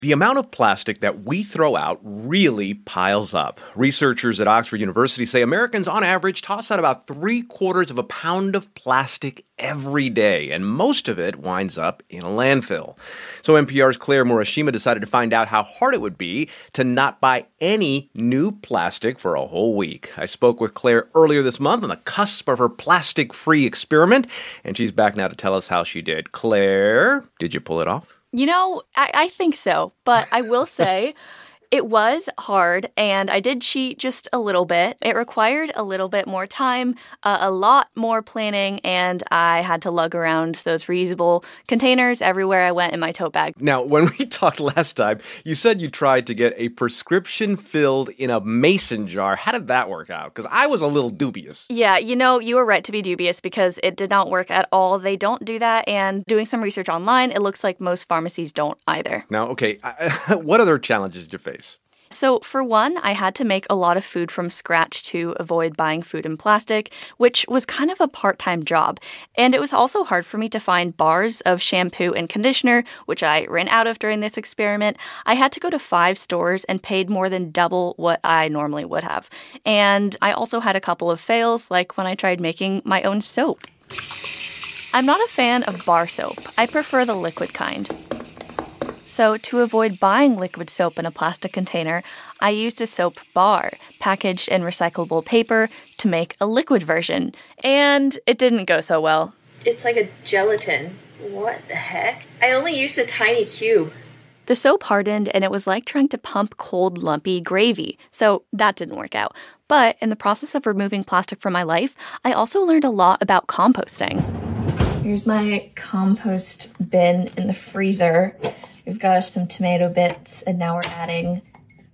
The amount of plastic that we throw out really piles up. Researchers at Oxford University say Americans on average toss out about 3/4 of a pound of plastic every day, and most of it winds up in a landfill. So NPR's Claire Murashima decided to find out how hard it would be to not buy any new plastic for a whole week. I spoke with Claire earlier this month on the cusp of her plastic-free experiment, and she's back now to tell us how she did. Claire, did you pull it off? You know, I think so, but I will say it was hard, and I did cheat just a little bit. It required a little bit more time, a lot more planning, and I had to lug around those reusable containers everywhere I went in my tote bag. Now, when we talked last time, you said you tried to get a prescription filled in a mason jar. How did that work out? Because I was a little dubious. Yeah, you know, you were right to be dubious because it did not work at all. They don't do that, and doing some research online, it looks like most pharmacies don't either. Now, okay, what other challenges did you face? So for one, I had to make a lot of food from scratch to avoid buying food in plastic, which was kind of a part-time job. And it was also hard for me to find bars of shampoo and conditioner, which I ran out of during this experiment. I had to go to 5 stores and paid more than double what I normally would have. And I also had a couple of fails, like when I tried making my own soap. I'm not a fan of bar soap. I prefer the liquid kind. So to avoid buying liquid soap in a plastic container, I used a soap bar packaged in recyclable paper to make a liquid version. And it didn't go so well. It's like a gelatin. What the heck? I only used a tiny cube. The soap hardened, and it was like trying to pump cold, lumpy gravy. So that didn't work out. But in the process of removing plastic from my life, I also learned a lot about composting. Here's my compost bin in the freezer. We've got us some tomato bits, and now we're adding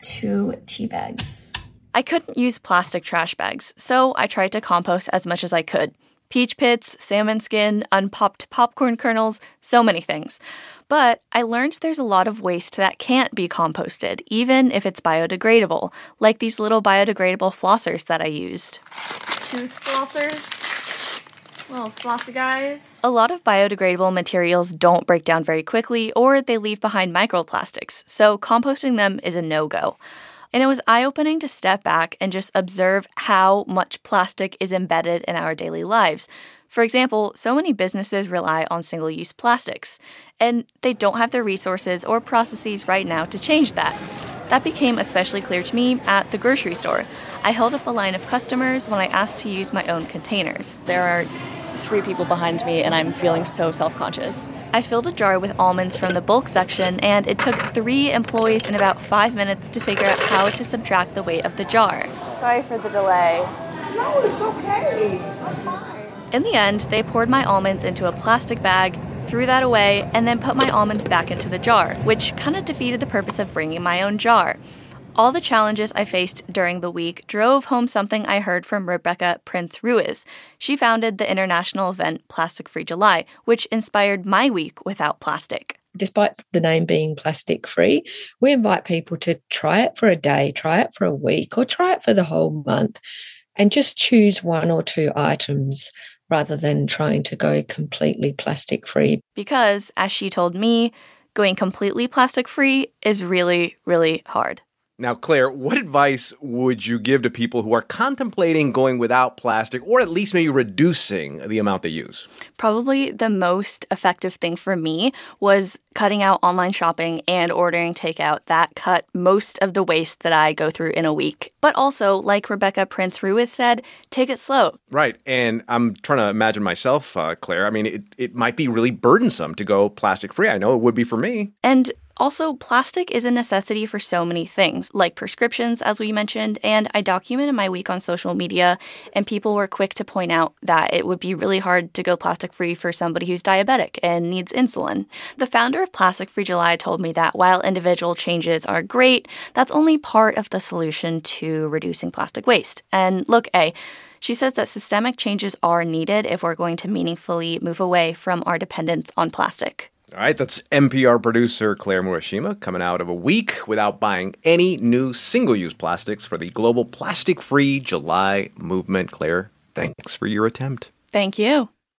2 tea bags. I couldn't use plastic trash bags, so I tried to compost as much as I could. Peach pits, salmon skin, unpopped popcorn kernels, so many things. But I learned there's a lot of waste that can't be composted, even if it's biodegradable, like these little biodegradable flossers that I used. Tooth flossers. Little flossy guys. A lot of biodegradable materials don't break down very quickly, or they leave behind microplastics, so composting them is a no-go. And it was eye-opening to step back and just observe how much plastic is embedded in our daily lives. For example, so many businesses rely on single-use plastics, and they don't have the resources or processes right now to change that. That became especially clear to me at the grocery store. I held up a line of customers when I asked to use my own containers. There are 3 people behind me, and I'm feeling so self-conscious. I filled a jar with almonds from the bulk section, and it took 3 employees in about 5 minutes to figure out how to subtract the weight of the jar. Sorry for the delay. No, it's okay. I'm fine. In the end, they poured my almonds into a plastic bag, threw that away, and then put my almonds back into the jar, which kind of defeated the purpose of bringing my own jar. All the challenges I faced during the week drove home something I heard from Rebecca Prince Ruiz. She founded the international event Plastic Free July, which inspired my week without plastic. Despite the name being plastic free, we invite people to try it for a day, try it for a week, or try it for the whole month, and just choose 1 or 2 items rather than trying to go completely plastic free. Because, as she told me, going completely plastic free is really, really hard. Now, Claire, what advice would you give to people who are contemplating going without plastic, or at least maybe reducing the amount they use? Probably the most effective thing for me was cutting out online shopping and ordering takeout. That cut most of the waste that I go through in a week. But also, like Rebecca Prince Ruiz said, take it slow. Right. And I'm trying to imagine myself, Claire. I mean, it might be really burdensome to go plastic free. I know it would be for me. And also, plastic is a necessity for so many things, like prescriptions, as we mentioned, and I documented my week on social media, and people were quick to point out that it would be really hard to go plastic-free for somebody who's diabetic and needs insulin. The founder of Plastic Free July told me that while individual changes are great, that's only part of the solution to reducing plastic waste. And look, she says that systemic changes are needed if we're going to meaningfully move away from our dependence on plastic. All right, that's NPR producer Claire Murashima coming out of a week without buying any new single-use plastics for the global plastic-free July movement. Claire, thanks for your attempt. Thank you.